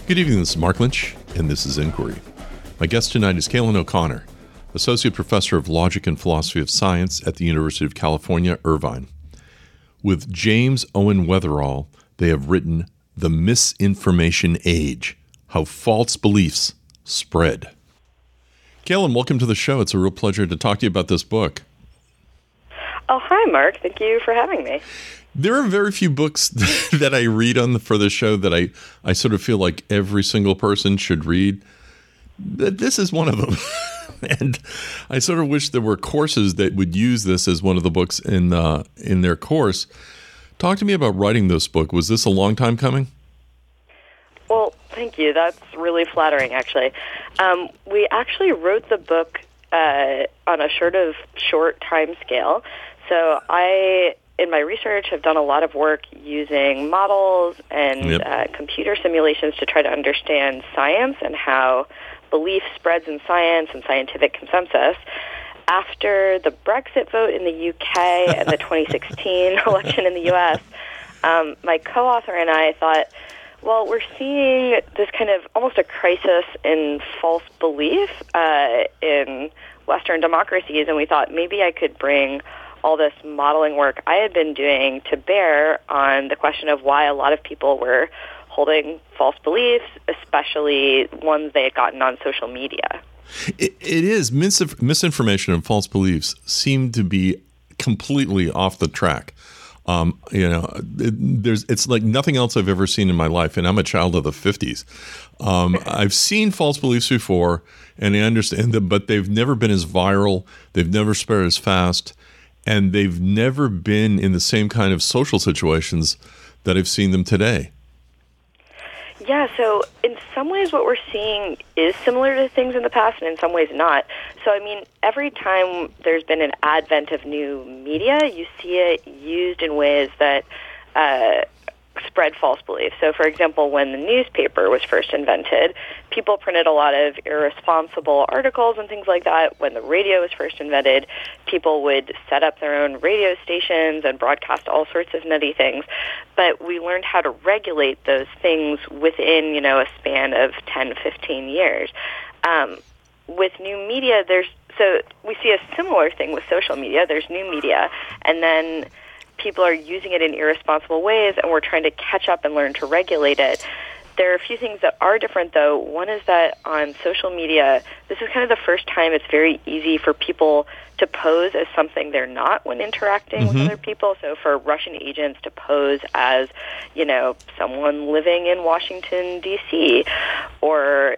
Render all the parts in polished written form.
Good evening, this is Mark Lynch, and this is Inquiry. My guest tonight is Cailin O'Connor, Associate Professor of Logic and Philosophy of Science at the University of California, Irvine. With James Owen Weatherall, they have written The Misinformation Age, How False Beliefs Spread. Cailin, welcome to the show. It's a real pleasure to talk to you about this book. Oh, hi, Mark. Thank you for having me. There are very few books that I read for the show that I sort of feel like every single person should read. This is one of them. And I sort of wish there were courses that would use this as one of the books in their course. Talk to me about writing this book. Was this a long time coming? Well, thank you. That's really flattering, actually. We actually wrote the book on a short time scale. So I, in my research, have done a lot of work using models and computer simulations to try to understand science and how belief spreads in science and scientific consensus. After the Brexit vote in the UK and the 2016 election in the US, my co-author and I thought, well, we're seeing this kind of almost a crisis in false belief in Western democracies, and we thought maybe I could bring all this modeling work I had been doing to bear on the question of why a lot of people were holding false beliefs, especially ones they had gotten on social media. It is. Misinformation and false beliefs seem to be completely off the track. It's like nothing else I've ever seen in my life, and I'm a child of the 50s. I've seen false beliefs before, and I understand them, but they've never been as viral, they've never spread as fast, and they've never been in the same kind of social situations that I've seen them today. Yeah, so in some ways what we're seeing is similar to things in the past, and in some ways not. So, I mean, every time there's been an advent of new media, you see it used in ways that spread false beliefs. So, for example, when the newspaper was first invented, people printed a lot of irresponsible articles and things like that. When the radio was first invented, people would set up their own radio stations and broadcast all sorts of nutty things. But we learned how to regulate those things within, a span of 10, 15 years. With new media, so we see a similar thing with social media. There's new media, and then people are using it in irresponsible ways, and we're trying to catch up and learn to regulate it. There are a few things that are different, though. One is that on social media, this is kind of the first time it's very easy for people to pose as something they're not when interacting with other people. So for Russian agents to pose as, someone living in Washington, D.C., or,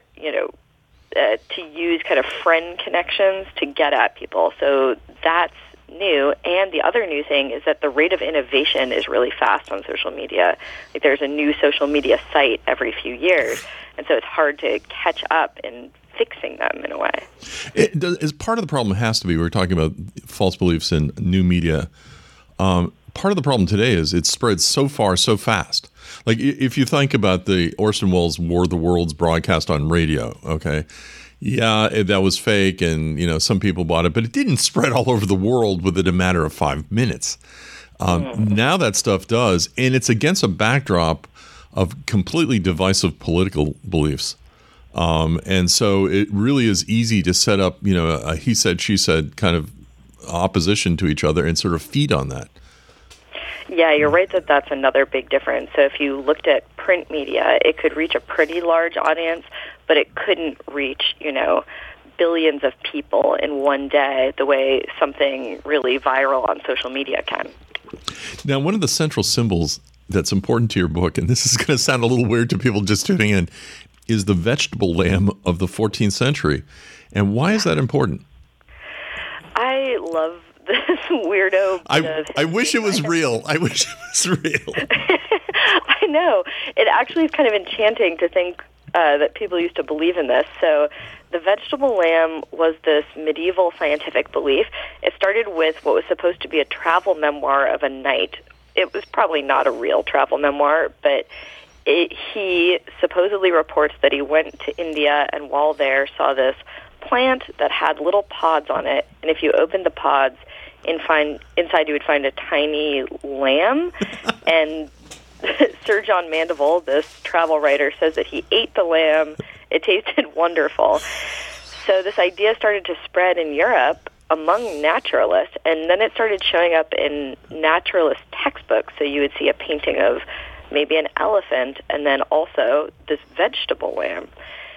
to use kind of friend connections to get at people. So that's new. And the other new thing is that the rate of innovation is really fast on social media. Like, there's a new social media site every few years, and so it's hard to catch up in fixing them in a way. As part of the problem has to be, we're talking about false beliefs in new media. Part of the problem today is it spreads so far, so fast. Like, if you think about the Orson Welles' War of the Worlds broadcast on radio, okay? Yeah, that was fake, and some people bought it, but it didn't spread all over the world within a matter of 5 minutes. Now that stuff does, and it's against a backdrop of completely divisive political beliefs. And so it really is easy to set up, a he said, she said kind of opposition to each other and sort of feed on that. Yeah, you're right that that's another big difference. So if you looked at print media, it could reach a pretty large audience, but it couldn't reach, billions of people in one day the way something really viral on social media can. Now, one of the central symbols that's important to your book, and this is going to sound a little weird to people just tuning in, is the vegetable lamb of the 14th century. And why is that important? I love this weirdo. I wish it was real. I wish it was real. I know. It actually is kind of enchanting to think that people used to believe in this. So the vegetable lamb was this medieval scientific belief. It started with what was supposed to be a travel memoir of a knight. It was probably not a real travel memoir, but he supposedly reports that he went to India and while there saw this plant that had little pods on it, and if you opened the pods, inside you would find a tiny lamb, and Sir John Mandeville, this travel writer, says that he ate the lamb. It tasted wonderful. So this idea started to spread in Europe among naturalists, and then it started showing up in naturalist textbooks. So you would see a painting of maybe an elephant and then also this vegetable lamb.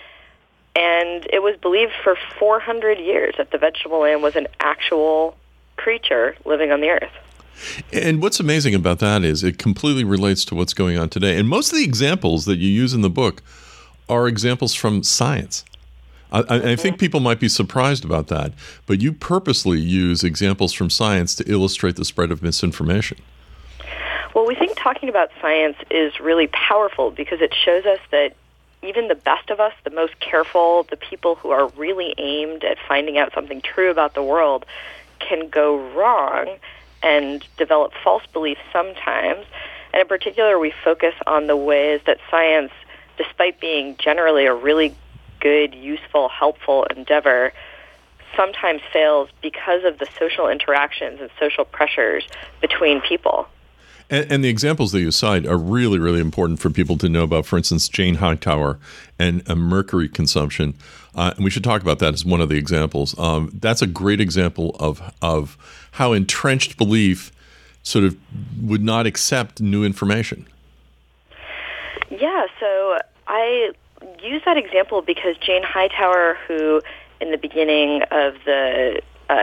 And it was believed for 400 years that the vegetable lamb was an actual creature living on the earth. And what's amazing about that is it completely relates to what's going on today. And most of the examples that you use in the book are examples from science. I think people might be surprised about that, but you purposely use examples from science to illustrate the spread of misinformation. Well, we think talking about science is really powerful because it shows us that even the best of us, the most careful, the people who are really aimed at finding out something true about the world, can go wrong and develop false beliefs sometimes. And in particular, we focus on the ways that science, despite being generally a really good, useful, helpful endeavor, sometimes fails because of the social interactions and social pressures between people. And the examples that you cite are really, really important for people to know about. For instance, Jane Hightower and mercury consumption. And we should talk about that as one of the examples. That's a great example of how entrenched belief sort of would not accept new information. Yeah, so I use that example because Jane Hightower, who in the beginning of the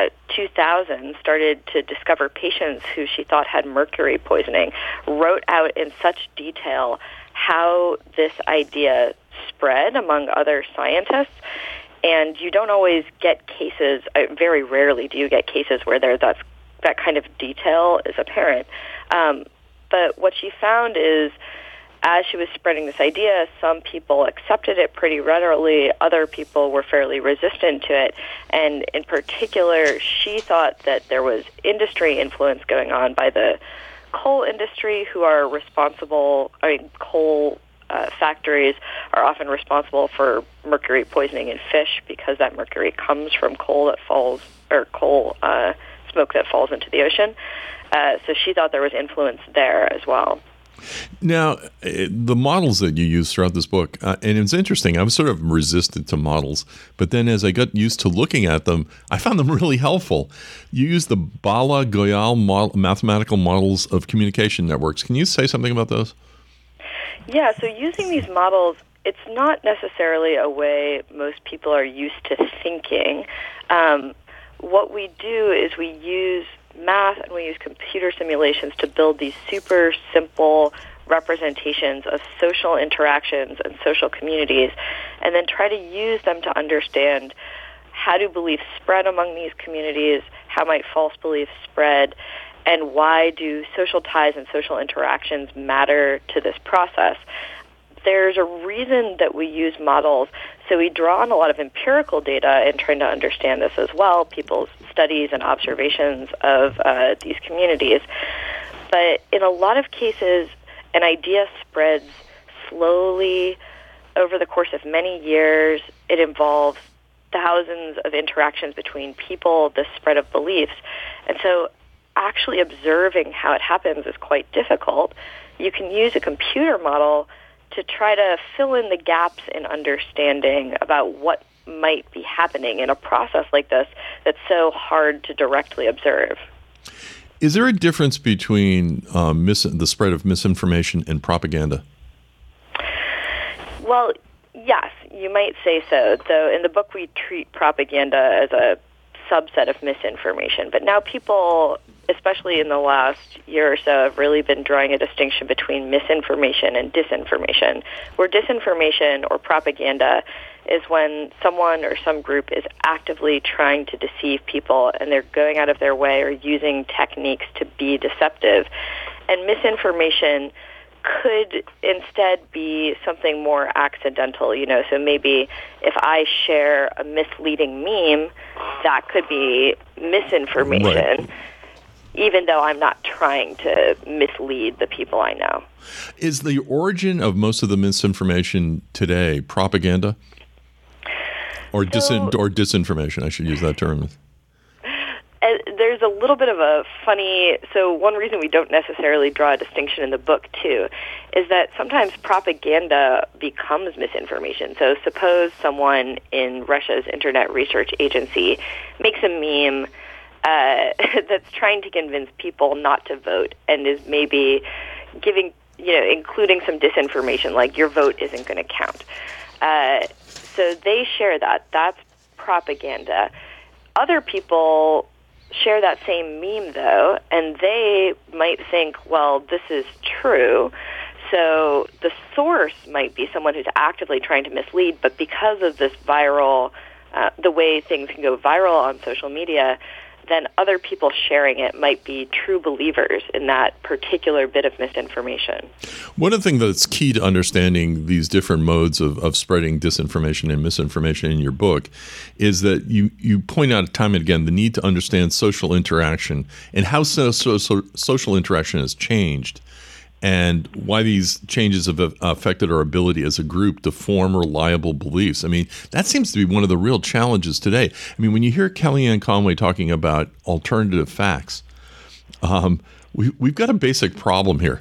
2000s started to discover patients who she thought had mercury poisoning, wrote out in such detail how this idea spread among other scientists. And you don't always get cases, very rarely do you get cases where that kind of detail is apparent. But what she found is, as she was spreading this idea, some people accepted it pretty readily. Other people were fairly resistant to it. And in particular, she thought that there was industry influence going on by the coal industry, who are responsible. Coal factories are often responsible for mercury poisoning in fish because that mercury comes from coal that falls, or coal smoke that falls into the ocean. So she thought there was influence there as well. Now, the models that you use throughout this book, and it's interesting, I was sort of resistant to models, but then as I got used to looking at them, I found them really helpful. You use the Bala-Goyal mathematical models of communication networks. Can you say something about those? Yeah, so using these models, it's not necessarily a way most people are used to thinking. What we do is we use math and we use computer simulations to build these super simple representations of social interactions and social communities, and then try to use them to understand how do beliefs spread among these communities, how might false beliefs spread, and why do social ties and social interactions matter to this process. There's a reason that we use models. So we draw on a lot of empirical data in trying to understand this as well, people's studies and observations of these communities. But in a lot of cases, an idea spreads slowly over the course of many years. It involves thousands of interactions between people, the spread of beliefs. And so actually observing how it happens is quite difficult. You can use a computer model to try to fill in the gaps in understanding about what might be happening in a process like this that's so hard to directly observe. Is there a difference between the spread of misinformation and propaganda? Well, yes, you might say so. Though in the book we treat propaganda as a subset of misinformation. But now people, especially in the last year or so, have really been drawing a distinction between misinformation and disinformation, where disinformation or propaganda is when someone or some group is actively trying to deceive people and they're going out of their way or using techniques to be deceptive. And misinformation could instead be something more accidental, so maybe if I share a misleading meme, that could be misinformation, right, even though I'm not trying to mislead the people I know. Is the origin of most of the misinformation today propaganda? Or disinformation, I should use that term. There's there's a little bit of a funny, so one reason we don't necessarily draw a distinction in the book, too, is that sometimes propaganda becomes misinformation. So suppose someone in Russia's Internet Research Agency makes a meme that's trying to convince people not to vote and is maybe giving, including some disinformation, like your vote isn't going to count. So they share that. That's propaganda. Other people share that same meme, though, and they might think, well, this is true. So the source might be someone who's actively trying to mislead, but because of this viral, the way things can go viral on social media, then other people sharing it might be true believers in that particular bit of misinformation. One of the things that's key to understanding these different modes of spreading disinformation and misinformation in your book is that you point out time and again the need to understand social interaction and how social interaction has changed and why these changes have affected our ability as a group to form reliable beliefs. I mean, that seems to be one of the real challenges today. I mean, when you hear Kellyanne Conway talking about alternative facts, we've got a basic problem here.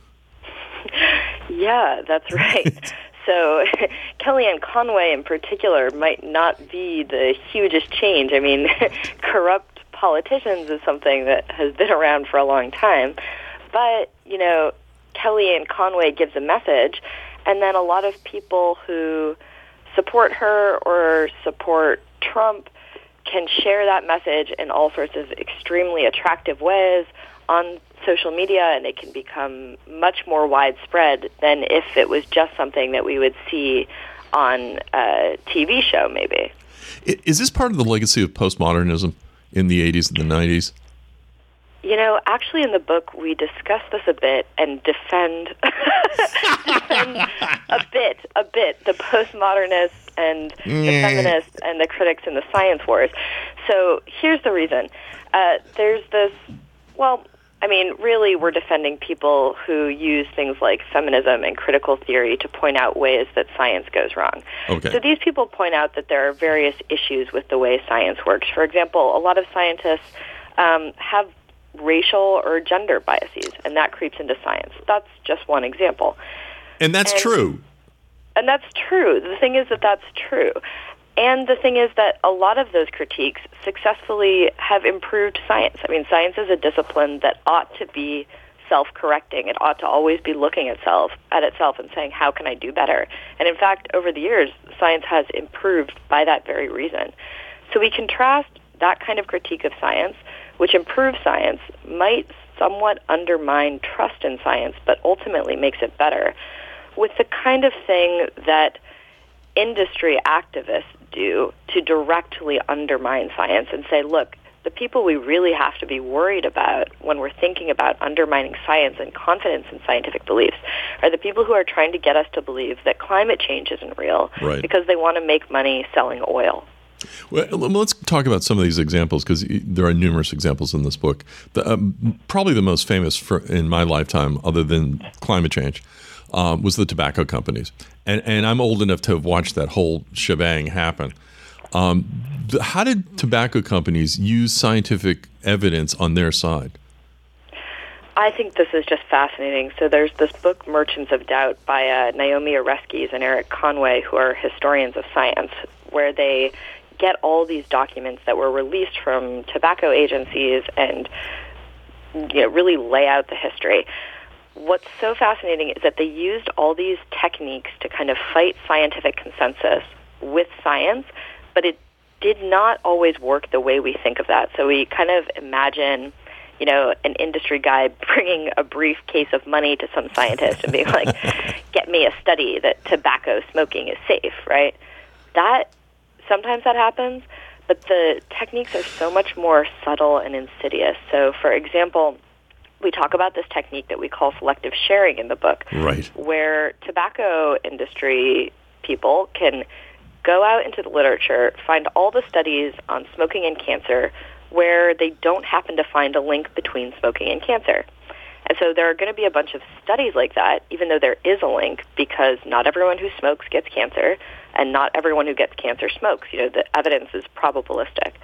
Yeah, that's right. So Kellyanne Conway in particular might not be the hugest change. I mean, corrupt politicians is something that has been around for a long time. But, Kellyanne Conway gives a message, and then a lot of people who support her or support Trump can share that message in all sorts of extremely attractive ways on social media, and it can become much more widespread than if it was just something that we would see on a TV show, maybe. Is this part of the legacy of postmodernism in the 80s and the 90s? Actually in the book, we discuss this a bit and defend a bit the postmodernists and the feminists and the critics in the science wars. So here's the reason. There's this, really we're defending people who use things like feminism and critical theory to point out ways that science goes wrong. Okay. So these people point out that there are various issues with the way science works. For example, a lot of scientists have racial or gender biases, and that creeps into science. That's just one example. And that's true. And that's true. The thing is that that's true. And the thing is that a lot of those critiques successfully have improved science. I mean, science is a discipline that ought to be self-correcting. It ought to always be looking at itself and saying, how can I do better? And in fact, over the years, science has improved by that very reason. So we contrast that kind of critique of science, which improves science, might somewhat undermine trust in science, but ultimately makes it better, with the kind of thing that industry activists do to directly undermine science and say, look, the people we really have to be worried about when we're thinking about undermining science and confidence in scientific beliefs are the people who are trying to get us to believe that climate change isn't real, right, because they want to make money selling oil. Well, let's talk about some of these examples, because there are numerous examples in this book. Probably the most famous in my lifetime, other than climate change, was the tobacco companies. And I'm old enough to have watched that whole shebang happen. How did tobacco companies use scientific evidence on their side? I think this is just fascinating. So there's this book, Merchants of Doubt, by Naomi Oreskes and Eric Conway, who are historians of science, where they get all these documents that were released from tobacco agencies and really lay out the history. What's so fascinating is that they used all these techniques to kind of fight scientific consensus with science, but it did not always work the way we think of that. So we kind of imagine, an industry guy bringing a briefcase of money to some scientist and being like, get me a study that tobacco smoking is safe, right? Sometimes that happens, but the techniques are so much more subtle and insidious. So, for example, we talk about this technique that we call selective sharing in the book, right, where tobacco industry people can go out into the literature, find all the studies on smoking and cancer where they don't happen to find a link between smoking and cancer. And so there are going to be a bunch of studies like that, even though there is a link, because not everyone who smokes gets cancer, and not everyone who gets cancer smokes. The evidence is probabilistic.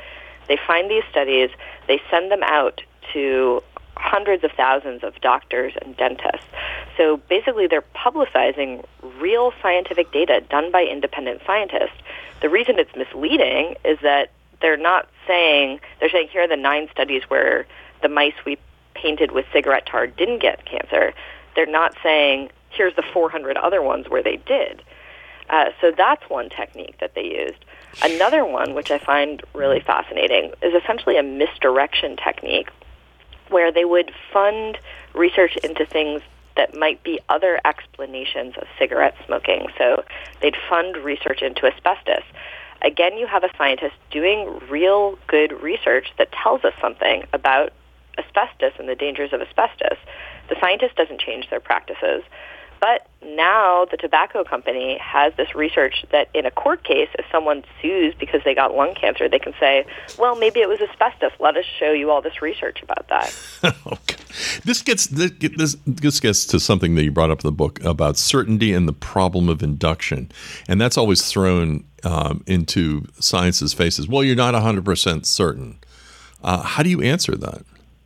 They find these studies, they send them out to hundreds of thousands of doctors and dentists. So basically they're publicizing real scientific data done by independent scientists. The reason it's misleading is that they're saying here are the 9 studies where the mice we painted with cigarette tar didn't get cancer. They're not saying here's the 400 other ones where they did. So that's one technique that they used. Another one, which I find really fascinating, is essentially a misdirection technique where they would fund research into things that might be other explanations of cigarette smoking. So they'd fund research into asbestos. Again, you have a scientist doing real good research that tells us something about asbestos and the dangers of asbestos. The scientist doesn't change their practices. But now the tobacco company has this research that in a court case, if someone sues because they got lung cancer, they can say, well, maybe it was asbestos. Let us show you all this research about that. Okay. This gets to something that you brought up in the book about certainty and the problem of induction. And that's always thrown into science's faces. Well, you're not 100% certain. How do you answer that?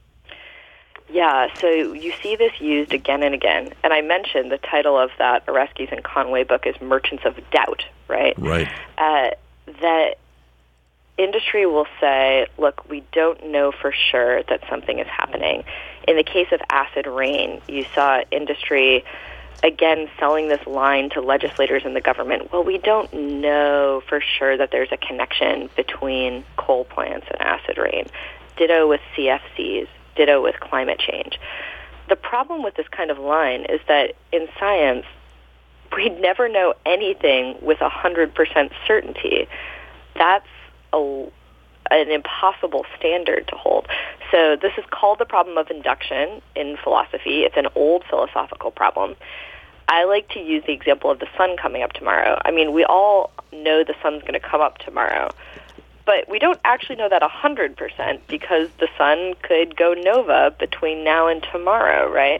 Yeah, so you see this used again and again. And I mentioned the title of that Oreskes and Conway book is Merchants of Doubt, right? Right. That industry will say, look, we don't know for sure that something is happening. In the case of acid rain, you saw industry, again, selling this line to legislators and the government. Well, we don't know for sure that there's a connection between coal plants and acid rain. Ditto with CFCs. Ditto with climate change. The problem with this kind of line is that in science, we never know anything with 100% certainty. That's an impossible standard to hold. So this is called the problem of induction in philosophy. It's an old philosophical problem. I like to use the example of the sun coming up tomorrow. I mean, we all know the sun's going to come up tomorrow. But we don't actually know that 100% because the sun could go nova between now and tomorrow, right?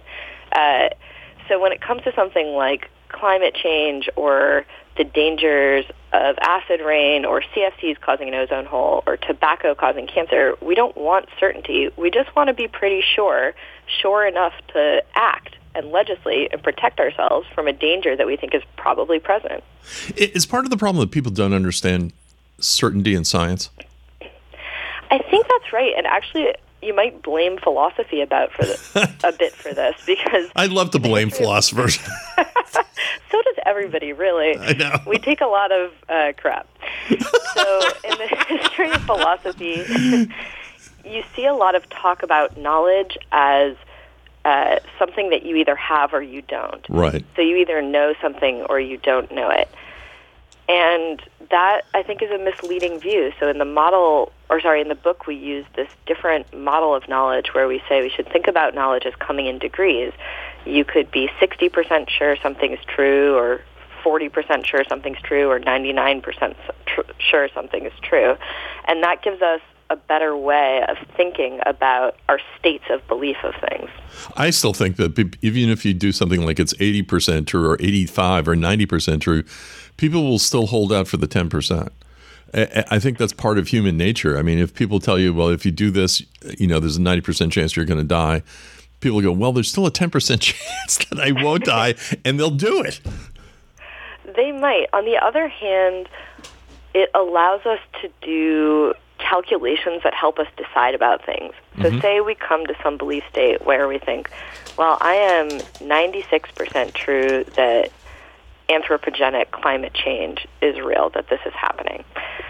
So when it comes to something like climate change or the dangers of acid rain or CFCs causing an ozone hole or tobacco causing cancer, we don't want certainty. We just want to be pretty sure enough to act and legislate and protect ourselves from a danger that we think is probably present. Is part of the problem that people don't understand certainty in science? I think that's right, and actually, you might blame philosophy a bit for this because I'd love to blame philosophers. So does everybody, really. I know. We take a lot of crap. So, in the history of philosophy, you see a lot of talk about knowledge as something that you either have or you don't. Right. So you either know something or you don't know it. And that, I think, is a misleading view. So in the book, we use this different model of knowledge where we say we should think about knowledge as coming in degrees. You could be 60% sure something is true, or 40% sure something's true, or 99% sure something is true. And that gives us a better way of thinking about our states of belief of things. I still think that even if you do something like it's 80% true or 85 or 90% true, people will still hold out for the 10%. I think that's part of human nature. I mean, if people tell you, well, if you do this, there's a 90% chance you're going to die, people go, well, there's still a 10% chance that I won't die, and they'll do it. They might. On the other hand, it allows us to do calculations that help us decide about things. So say we come to some belief state where we think, well, I am 96% true that anthropogenic climate change is real, that this is happening.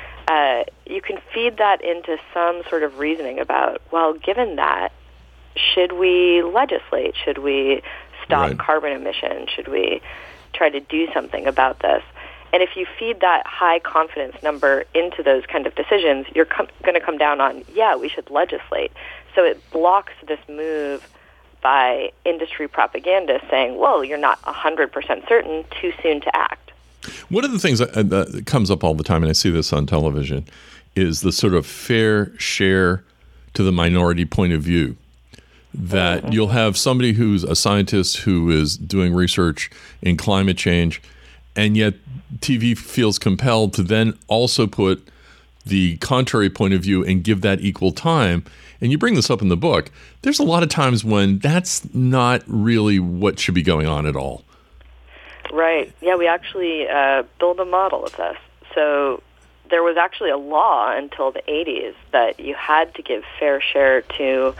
You can feed that into some sort of reasoning about, well, given that, should we legislate? Should we stop carbon emissions? Should we try to do something about this? And if you feed that high confidence number into those kind of decisions, you're going to come down on, yeah, we should legislate. So it blocks this move by industry propagandists saying, well, you're not 100% certain, too soon to act. One of the things that comes up all the time, and I see this on television, is the sort of fair share to the minority point of view. That you'll have somebody who's a scientist who is doing research in climate change, and yet TV feels compelled to then also put the contrary point of view and give that equal time. And you bring this up in the book. There's a lot of times when that's not really what should be going on at all. Right. Yeah, we actually build a model of this. So there was actually a law until the 80s that you had to give fair share to,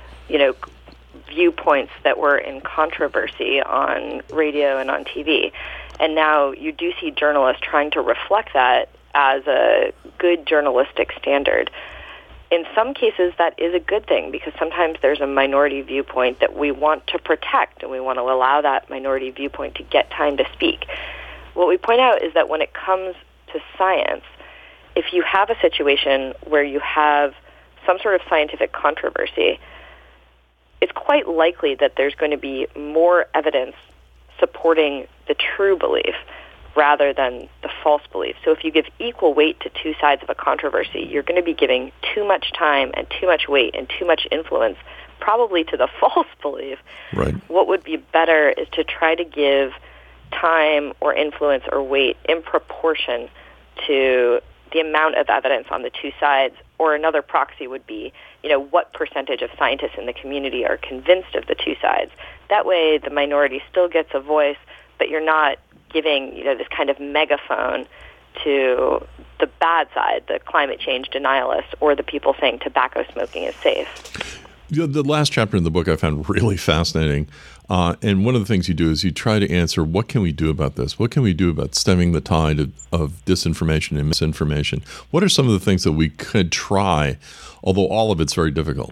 viewpoints that were in controversy on radio and on TV. And now you do see journalists trying to reflect that as a good journalistic standard. In some cases, that is a good thing because sometimes there's a minority viewpoint that we want to protect and we want to allow that minority viewpoint to get time to speak. What we point out is that when it comes to science, if you have a situation where you have some sort of scientific controversy, it's quite likely that there's going to be more evidence supporting the true belief rather than the false belief. So if you give equal weight to two sides of a controversy, you're going to be giving too much time and too much weight and too much influence probably to the false belief. Right. What would be better is to try to give time or influence or weight in proportion to the amount of evidence on the two sides. Or another proxy would be, what percentage of scientists in the community are convinced of the two sides. That way the minority still gets a voice, but you're not giving, this kind of megaphone to the bad side, the climate change denialists, or the people saying tobacco smoking is safe. The last chapter in the book I found really fascinating. And one of the things you do is you try to answer, what can we do about this? What can we do about stemming the tide of disinformation and misinformation? What are some of the things that we could try, although all of it's very difficult?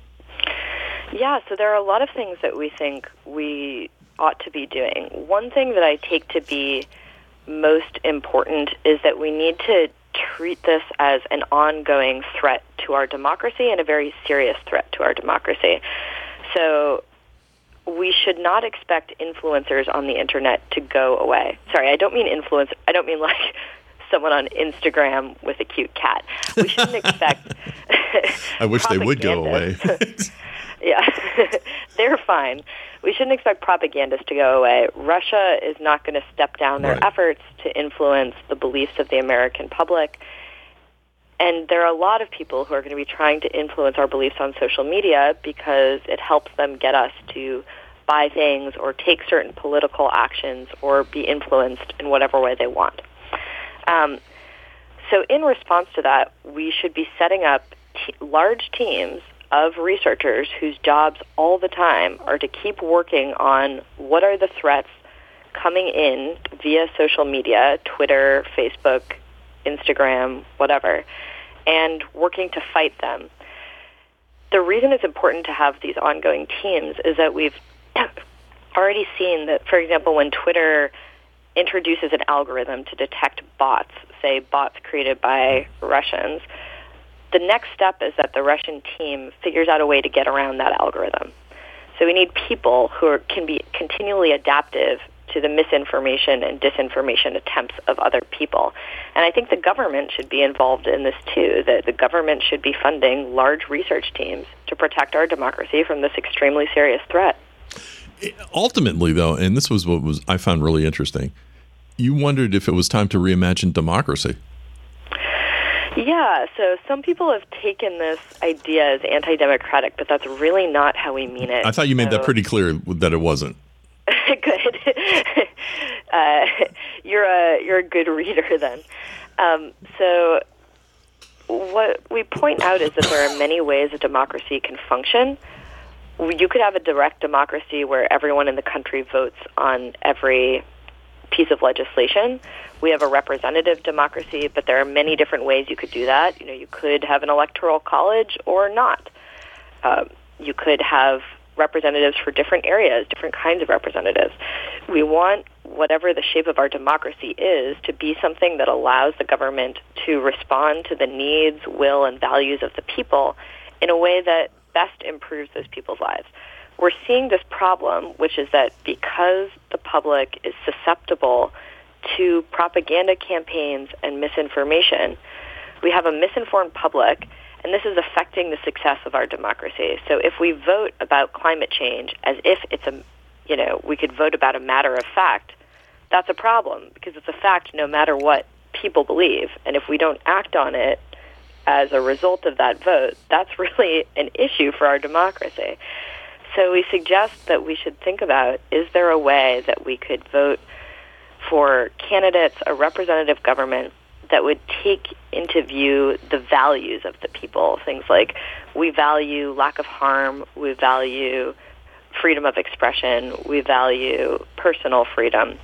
Yeah, so there are a lot of things that we think we ought to be doing. One thing that I take to be most important is that we need to treat this as an ongoing threat to our democracy and a very serious threat to our democracy. So we should not expect influencers on the internet to go away. Sorry, I don't mean influencer. I don't mean like someone on Instagram with a cute cat. We shouldn't expect I wish they would go away. Yeah, they're fine. We shouldn't expect propagandists to go away. Russia is not going to step down their efforts to influence the beliefs of the American public. And there are a lot of people who are going to be trying to influence our beliefs on social media because it helps them get us to buy things or take certain political actions or be influenced in whatever way they want. So in response to that, we should be setting up large teams of researchers whose jobs all the time are to keep working on what are the threats coming in via social media, Twitter, Facebook, Instagram, whatever, and working to fight them. The reason it's important to have these ongoing teams is that we've already seen that, for example, when Twitter introduces an algorithm to detect bots, say bots created by Russians, the next step is that the Russian team figures out a way to get around that algorithm. So we need people who can be continually adaptive to the misinformation and disinformation attempts of other people. And I think the government should be involved in this too. The government should be funding large research teams to protect our democracy from this extremely serious threat. Ultimately, though, and this was what I found really interesting, you wondered if it was time to reimagine democracy. Yeah, so some people have taken this idea as anti-democratic, but that's really not how we mean it. I thought you made that pretty clear that it wasn't. Good. You're a good reader then. So what we point out is that there are many ways a democracy can function. You could have a direct democracy where everyone in the country votes on every piece of legislation. We have a representative democracy, but there are many different ways you could do that. You could have an electoral college or not. You could have representatives for different areas, different kinds of representatives. We want whatever the shape of our democracy is to be something that allows the government to respond to the needs, will, and values of the people in a way that best improves those people's lives. We're seeing this problem, which is that because the public is susceptible to propaganda campaigns and misinformation, we have a misinformed public, and this is affecting the success of our democracy. So if we vote about climate change as if it's we could vote about a matter of fact, that's a problem because it's a fact no matter what people believe. And if we don't act on it, as a result of that vote, that's really an issue for our democracy. So we suggest that we should think about, is there a way that we could vote for candidates, a representative government that would take into view the values of the people? Things like, we value lack of harm, we value freedom of expression, we value personal freedom.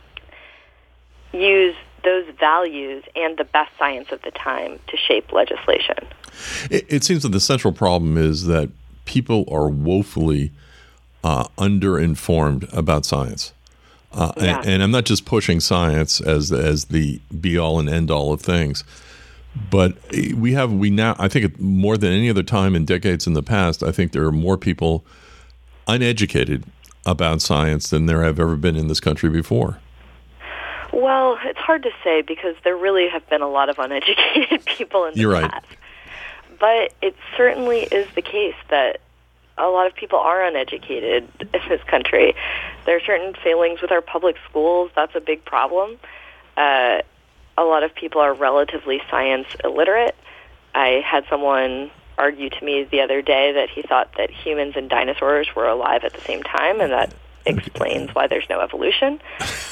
Use those values and the best science of the time to shape legislation. It seems that the central problem is that people are woefully underinformed about science. And I'm not just pushing science as the be-all and end-all of things, but we now, I think more than any other time in decades in the past, I think there are more people uneducated about science than there have ever been in this country before. Well, it's hard to say because there really have been a lot of uneducated people in the past. But it certainly is the case that a lot of people are uneducated in this country. There are certain failings with our public schools. That's a big problem. A lot of people are relatively science illiterate. I had someone argue to me the other day that he thought that humans and dinosaurs were alive at the same time, and that explains why there's no evolution.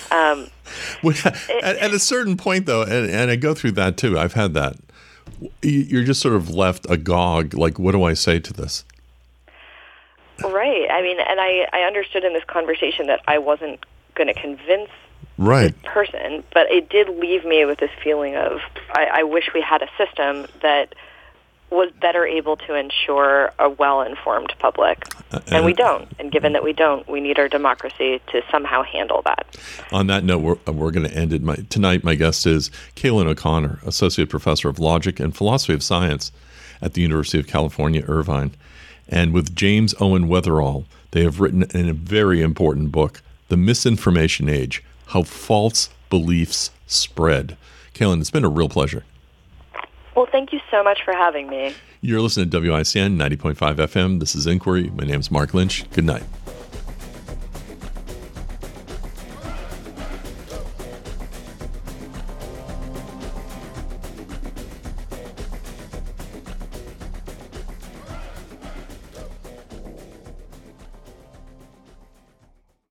At a certain point, though, and I go through that too, I've had that, you're just sort of left agog, like, what do I say to this? Right. I mean, and I understood in this conversation that I wasn't going to convince this person, but it did leave me with this feeling of, I wish we had a system that was better able to ensure a well-informed public. And we don't. And given that we don't, we need our democracy to somehow handle that. On that note, we're going to end it. Tonight, my guest is Kailin O'Connor, Associate Professor of Logic and Philosophy of Science at the University of California, Irvine. And with James Owen Weatherall, they have written in a very important book, The Misinformation Age, How False Beliefs Spread. Kailin, it's been a real pleasure. Well, thank you so much for having me. You're listening to WICN 90.5 FM. This is Inquiry. My name's Mark Lynch. Good night.